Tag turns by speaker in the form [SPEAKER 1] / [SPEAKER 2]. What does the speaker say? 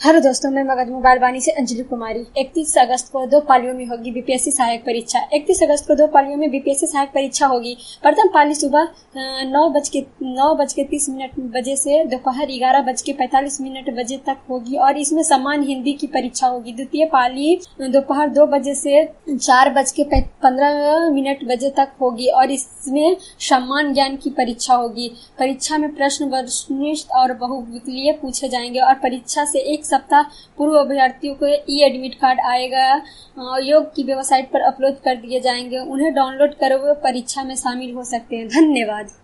[SPEAKER 1] Hello दोस्तों, मैं Magadh mobile वाणी से अंजलि कुमारी। 31 अगस्त को 2 पालियों में होगी बीपीएससी सहायक परीक्षा। 31 अगस्त को 2 पालियों में बीपीएससी सहायक परीक्षा होगी। प्रथम पाली सुबह 9:30 बजे से दोपहर 11:45 बजे तक होगी और इसमें सामान्य हिंदी की परीक्षा होगी। द्वितीय पाली दोपहर 2 बजे से 4:15 बजे तक होगी और इसमें सामान्य ज्ञान की परीक्षा होगी। परीक्षा में प्रश्न वस्तुनिष्ठ और बहुविकल्पीय पूछे जाएंगे और परीक्षा से एक सप्ताह पूर्व अभ्यर्थियों को ई एडमिट कार्ड आएगा, योग की वेबसाइट पर अपलोड कर दिए जाएंगे। उन्हें डाउनलोड कर वो परीक्षा में शामिल हो सकते हैं। धन्यवाद।